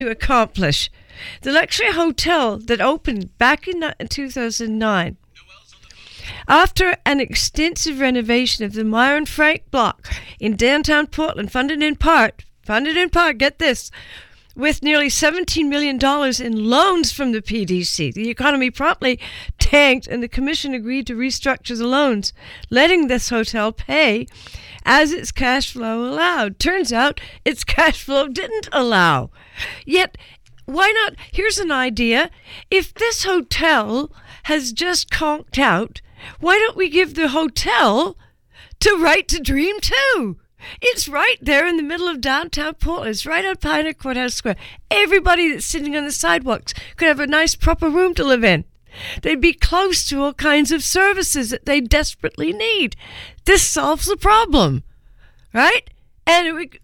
to accomplish. The luxury hotel that opened back in 2009, after an extensive renovation of the Myron Frank block in downtown Portland, funded in part, get this, with nearly $17 million in loans from the PDC. The economy promptly tanked, and the commission agreed to restructure the loans, letting this hotel pay as its cash flow allowed. Turns out its cash flow didn't allow. Yet, why not? Here's an idea. If this hotel has just conked out, why don't we give the hotel to Right to Dream too? It's right there in the middle of downtown Portland. It's right on Pioneer Courthouse Square. Everybody that's sitting on the sidewalks could have a nice, proper room to live in. They'd be close to all kinds of services that they desperately need. This solves the problem, right? And it would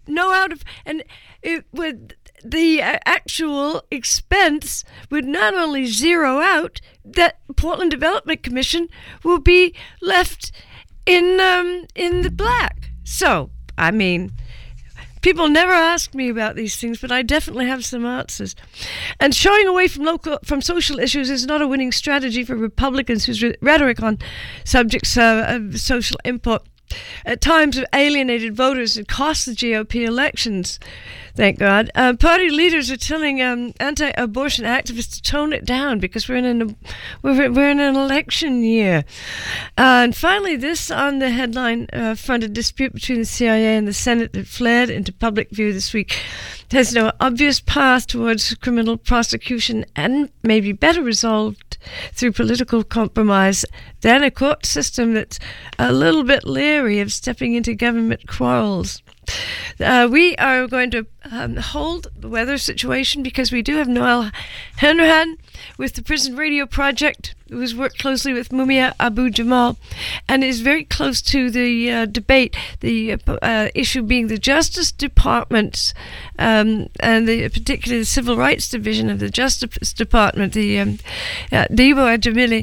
the actual expense would not only zero out, that Portland Development Commission will be left in the black. So, I mean, people never ask me about these things, but I definitely have some answers. And showing away from social issues is not a winning strategy for Republicans whose rhetoric on subjects of social import at times have alienated voters and cost the GOP elections. Thank God. Party leaders are telling anti-abortion activists to tone it down because we're in an election year. And finally, this on the headline front: a dispute between the CIA and the Senate that flared into public view this week has no obvious path towards criminal prosecution and may be better resolved through political compromise than a court system that's a little bit leery of stepping into government quarrels. We are going to hold the weather situation because we do have Noel Hanrahan with the Prison Radio Project, who has worked closely with Mumia Abu-Jamal and is very close to the debate, the issue being the Justice Department and particularly the Civil Rights Division of the Justice Department. The Debo Ajamili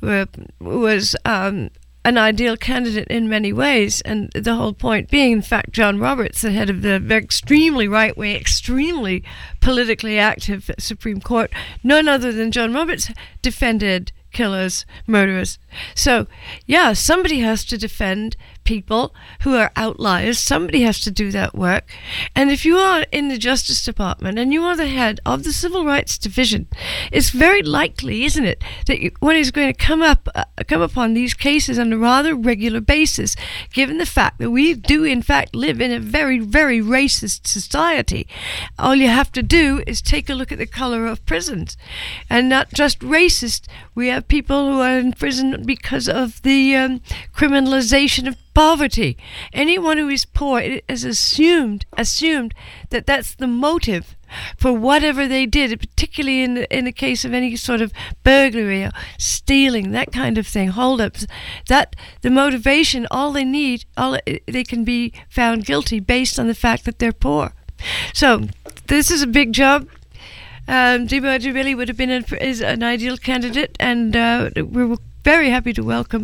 was an ideal candidate in many ways, and the whole point being, in fact, John Roberts, the head of the extremely right-wing, extremely politically active Supreme Court, none other than John Roberts defended killers, murderers. So, yeah, somebody has to defend people who are outliers. Somebody has to do that work. And if you are in the Justice Department and you are the head of the Civil Rights Division, it's very likely, isn't it, that one is going to come upon these cases on a rather regular basis, given the fact that we do, in fact, live in a very, very racist society. All you have to do is take a look at the color of prisons. And not just racist, we have people who are in prison because of the criminalization of poverty. Anyone who is poor is assumed that that's the motive for whatever they did, particularly in the case of any sort of burglary or stealing, that kind of thing, hold-ups. That the motivation, they can be found guilty based on the fact that they're poor. So this is a big job. Debo Ajamili would have been an ideal candidate, and we're very happy to welcome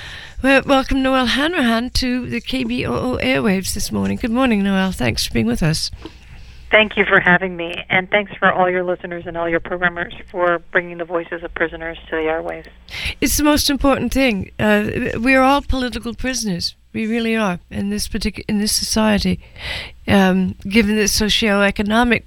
Noel Hanrahan to the KBOO airwaves this morning. Good morning, Noel. Thanks for being with us. Thank you for having me, and thanks for all your listeners and all your programmers for bringing the voices of prisoners to the airwaves. It's the most important thing. We are all political prisoners. We really are in this society, given the socioeconomic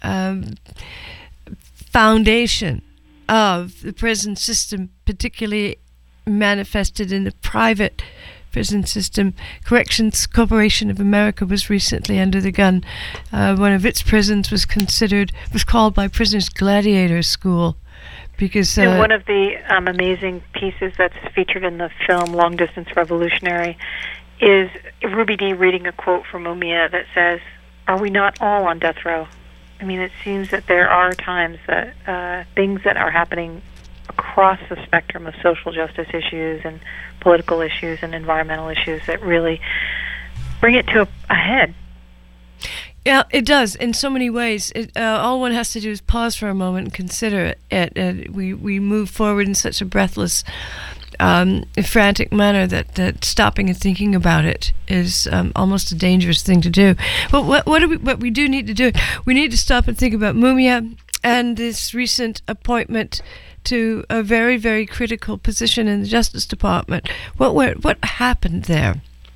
foundation of the prison system, particularly manifested in the private prison system. Corrections Corporation of America was recently under the gun. One of its prisons was called by prisoners Gladiator School, because and one of the amazing pieces that's featured in the film Long Distance Revolutionary is Ruby Dee reading a quote from Mumia that says, "Are we not all on death row?" I mean, it seems that there are times that things that are happening across the spectrum of social justice issues and political issues and environmental issues that really bring it to a head. Yeah, it does in so many ways. All one has to do is pause for a moment and consider it. We move forward in such a breathless frantic manner that stopping and thinking about it is almost a dangerous thing to do. But what we do need to do, we need to stop and think about Mumia and this recent appointment to a very, very critical position in the Justice Department. What happened there?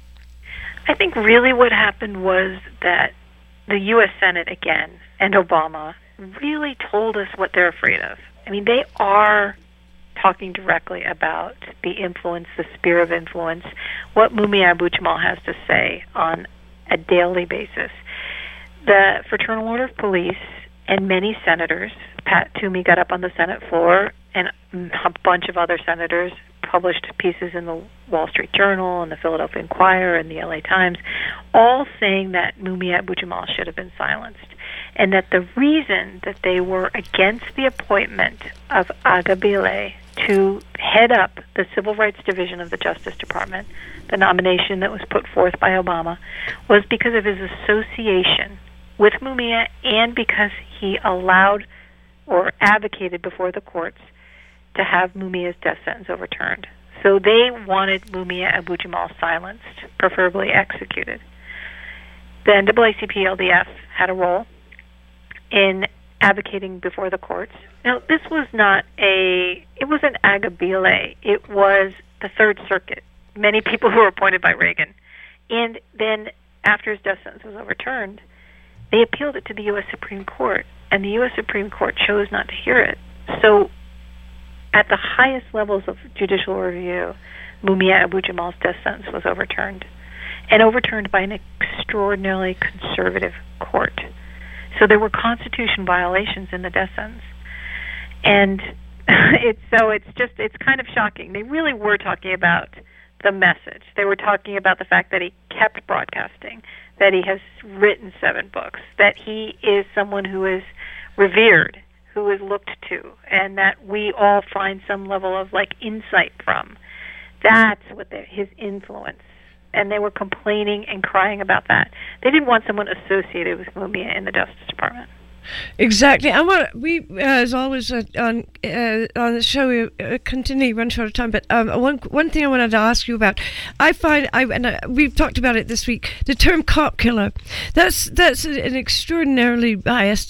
I think really what happened was that the U.S. Senate, again, and Obama really told us what they're afraid of. I mean, they are talking directly about the influence, the sphere of influence, what Mumia Abu-Jamal has to say on a daily basis. The Fraternal Order of Police and many senators, Pat Toomey got up on the Senate floor, and a bunch of other senators published pieces in the Wall Street Journal and the Philadelphia Inquirer and the LA Times, all saying that Mumia Abu-Jamal should have been silenced, and that the reason that they were against the appointment of Aga Bileh to head up the Civil Rights Division of the Justice Department, the nomination that was put forth by Obama, was because of his association with Mumia and because he allowed or advocated before the courts to have Mumia's death sentence overturned. So they wanted Mumia Abu-Jamal silenced, preferably executed. The NAACP-LDF had a role in advocating before the courts. Now, this was it wasn't Aga Bileh, it was the Third Circuit, many people who were appointed by Reagan. And then after his death sentence was overturned, they appealed it to the U.S. Supreme Court, and the U.S. Supreme Court chose not to hear it. So at the highest levels of judicial review, Mumia Abu-Jamal's death sentence was overturned, and overturned by an extraordinarily conservative court. So there were constitution violations in the death sentence. And it's kind of shocking. They really were talking about the message. They were talking about the fact that he kept broadcasting, that he has written 7 books, that he is someone who is revered, who is looked to, and that we all find some level of insight from. That's what his influence. And they were complaining and crying about that. They didn't want someone associated with Mumia in the Justice Department. Exactly. We, as always, on the show, we continue to run short of time. But one thing I wanted to ask you about, we've talked about it this week. The term "cop killer," that's an extraordinarily biased.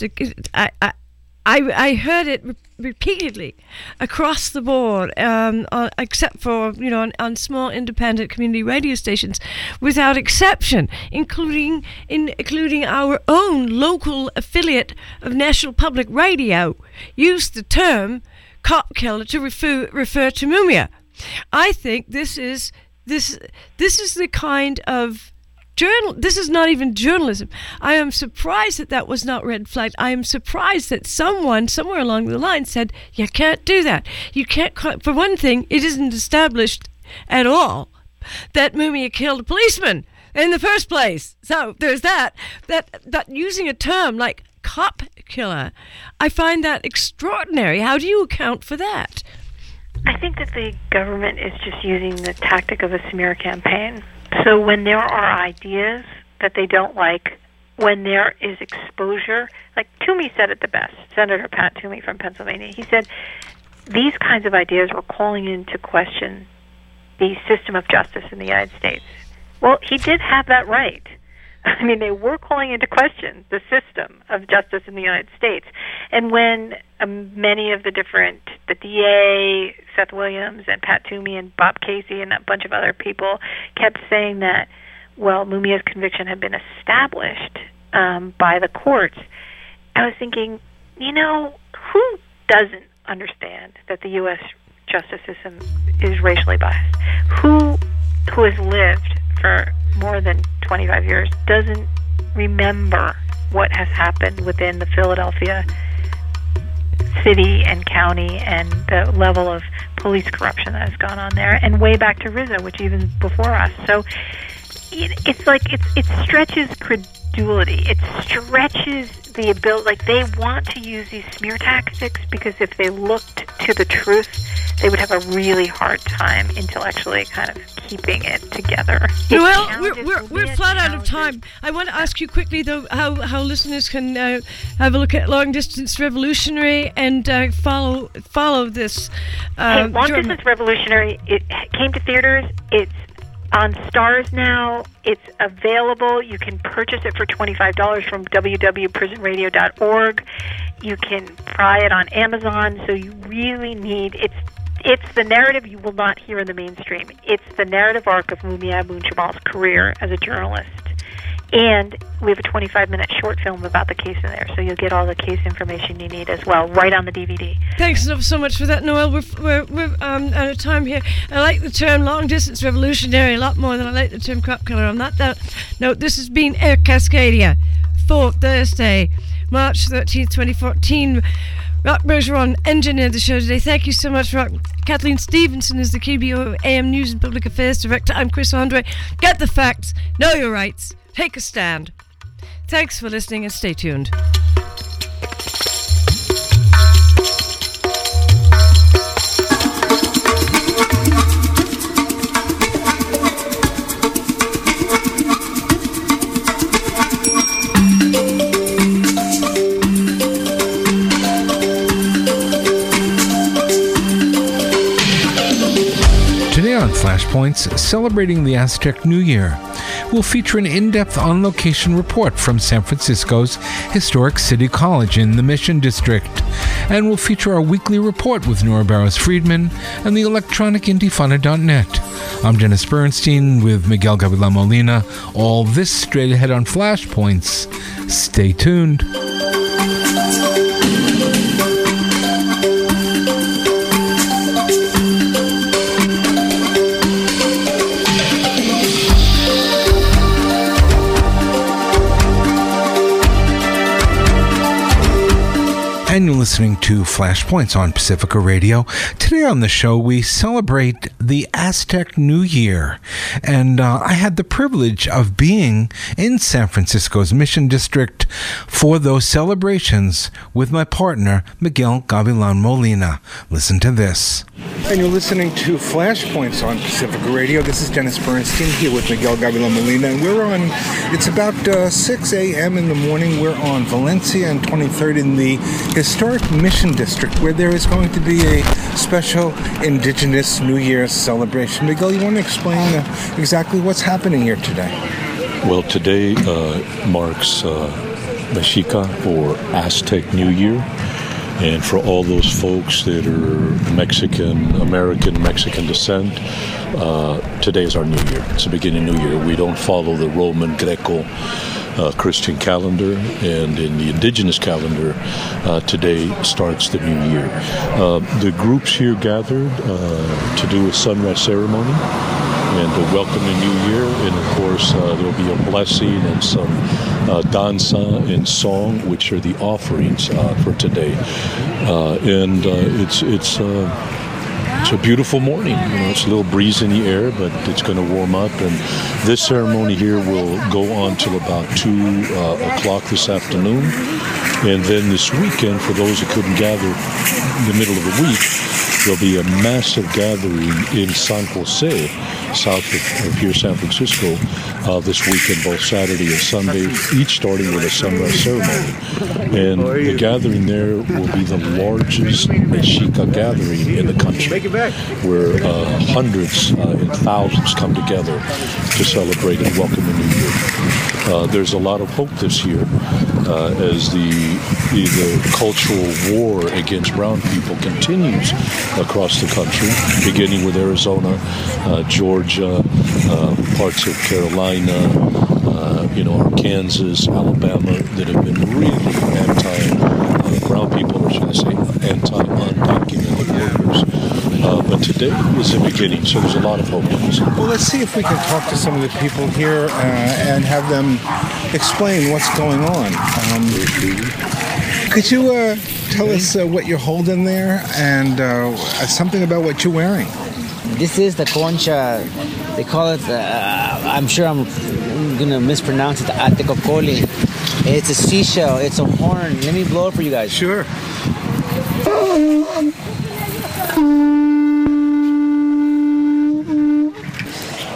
I heard it repeatedly across the board, except for on small independent community radio stations, without exception, including our own local affiliate of National Public Radio, used the term "cop killer" to refer to Mumia. I think this is the kind of this is not even journalism. I am surprised that was not red flagged. I am surprised that someone somewhere along the line said, you can't do that. You can't. For one thing, it isn't established at all that Mumia killed a policeman in the first place. So there's that using a term like cop killer, I find that extraordinary. How do you account for that? I think that the government is just using the tactic of a smear campaign. So when there are ideas that they don't like, when there is exposure, like Toomey said it the best, Senator Pat Toomey from Pennsylvania, he said these kinds of ideas were calling into question the system of justice in the United States. Well, he did have that right. I mean, they were calling into question the system of justice in the United States. And when many of the DA, Seth Williams, and Pat Toomey, and Bob Casey, and a bunch of other people kept saying that, well, Mumia's conviction had been established by the courts, I was thinking, who doesn't understand that the U.S. justice system is racially biased? Who has lived for more than 25 years doesn't remember what has happened within the Philadelphia city and county and the level of police corruption that has gone on there, and way back to Rizzo, which even before us. So it stretches credulity. It stretches the ability. They want to use these smear tactics because if they looked to the truth, they would have a really hard time intellectually kind of keeping it together. Well, we're flat out of time. I want to ask you quickly, though, how listeners can have a look at Long Distance Revolutionary and follow this. Long Distance Revolutionary, it came to theaters. It's on Stars now. It's available. You can purchase it for $25 from www.prisonradio.org. You can buy it on Amazon. So you really need it's the narrative you will not hear in the mainstream. It's the narrative arc of Mumia Abu-Jamal's career as a journalist. And we have a 25-minute short film about the case in there, so you'll get all the case information you need as well, right on the DVD. Thanks so much for that, Noelle. We're out of time here. I like the term long-distance revolutionary a lot more than I like the term crop killer. On that note, this has been Air Cascadia for Thursday, March 13th, 2014. Rock Bergeron engineered the show today. Thank you so much, Rock. Kathleen Stevenson is the KBO AM News and Public Affairs Director. I'm Chris Andre. Get the facts, know your rights, take a stand. Thanks for listening and stay tuned. Flashpoints celebrating the Aztec New Year. We'll feature an in-depth on-location report from San Francisco's Historic City College in the Mission District. And we'll feature our weekly report with Nora Barros-Friedman and the electronic Intifada.net. I'm Dennis Bernstein with Miguel Gavilan Molina. All this straight ahead on Flashpoints. Stay tuned. And you're listening to Flashpoints on Pacifica Radio. Today on the show, we celebrate the Aztec New Year. And I had the privilege of being in San Francisco's Mission District for those celebrations with my partner, Miguel Gavilan Molina. Listen to this. And you're listening to Flashpoints on Pacifica Radio. This is Dennis Bernstein here with Miguel Gavilan Molina. And we're on, it's about 6 a.m. in the morning. We're on Valencia and 23rd in the Historic Mission District, where there is going to be a special Indigenous New Year's celebration. Miguel, you want to explain exactly what's happening here today? Well, today marks Mexica or Aztec New Year. And for all those folks that are Mexican descent, today is our New Year. It's the beginning of New Year. We don't follow the Roman Greco Christian calendar, and in the indigenous calendar, today starts the new year. The groups here gathered to do a sunrise ceremony and to welcome the new year, and of course there will be a blessing and some danza and song, which are the offerings for today. It's a beautiful morning. It's a little breeze in the air, but it's going to warm up. And this ceremony here will go on till about 2 o'clock this afternoon. And then this weekend, for those who couldn't gather in the middle of the week, there'll be a massive gathering in San Jose, south of here, San Francisco, this weekend, both Saturday and Sunday, each starting with a sunrise ceremony. And the gathering there will be the largest Mexica gathering in the country, where hundreds and thousands come together to celebrate and welcome the new year. There's a lot of hope this year as the cultural war against brown people continues across the country, beginning with Arizona, Georgia, parts of Carolina, Kansas, Alabama, that have been really anti-brown people, or should I say anti-undocumented workers. But today is the beginning, so there's a lot of hope. Well, let's see if we can talk to some of the people here and have them explain what's going on. Could you tell us what you're holding there and something about what you're wearing? This is the concha. They call it, I'm sure I'm going to mispronounce it, Atecocoli. It's a seashell. It's a horn. Let me blow it for you guys. Sure.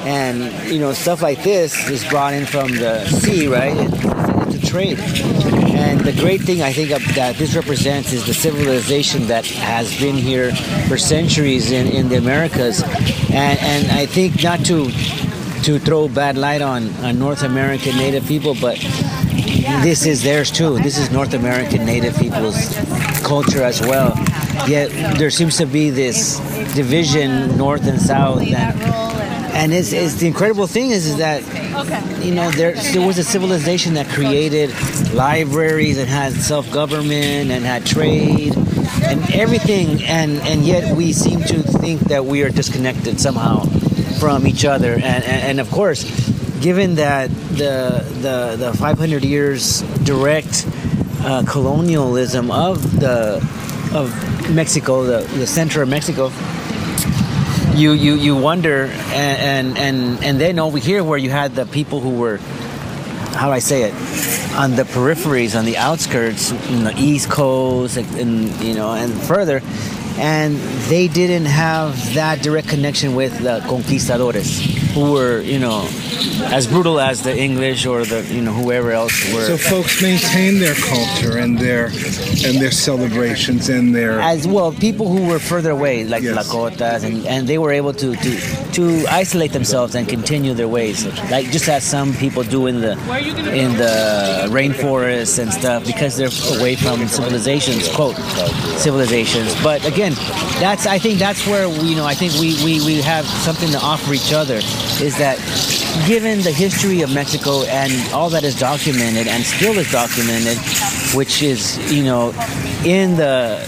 And, you know, stuff like this is brought in from the sea, right? It's a trade. And the great thing I think that this represents is the civilization that has been here for centuries in the Americas. And I think not to throw bad light on North American Native people, but this is theirs too. This is North American Native people's culture as well. Yet there seems to be this division, north and south, and it's the incredible thing is that, you know, there was a civilization that created libraries and had self-government and had trade and everything, and yet we seem to think that we are disconnected somehow from each other. And of course, given that the 500 years direct colonialism of Mexico, the center of Mexico, you wonder, and then over here where you had the people who were, how do I say it, on the peripheries, on the outskirts, in the East Coast, and you know, and further, and they didn't have that direct connection with the conquistadores, who were, you know, as brutal as the English or the, you know, whoever else were. So folks maintain their culture and their celebrations and their, as well, people who were further away, like Yes. Lakotas, and they were able to isolate themselves and continue their ways, like just as some people do in the rainforests and stuff, because they're away from civilizations, quote civilizations. But again, I think that's where I think we have something to offer each other, is that given the history of Mexico and all that is documented and still is documented, which is, you know, in the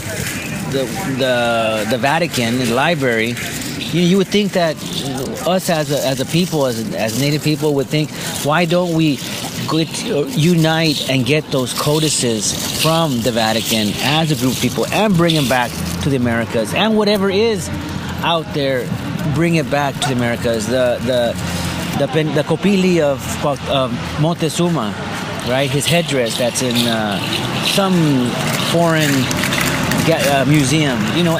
Vatican, in the library, you would think that us as a people, as Native people, would think, why don't we unite and get those codices from the Vatican as a group of people and bring them back to the Americas, and whatever is out there, bring it back to the Americas. The kopili of Montezuma, right? His headdress that's in some foreign museum, you know,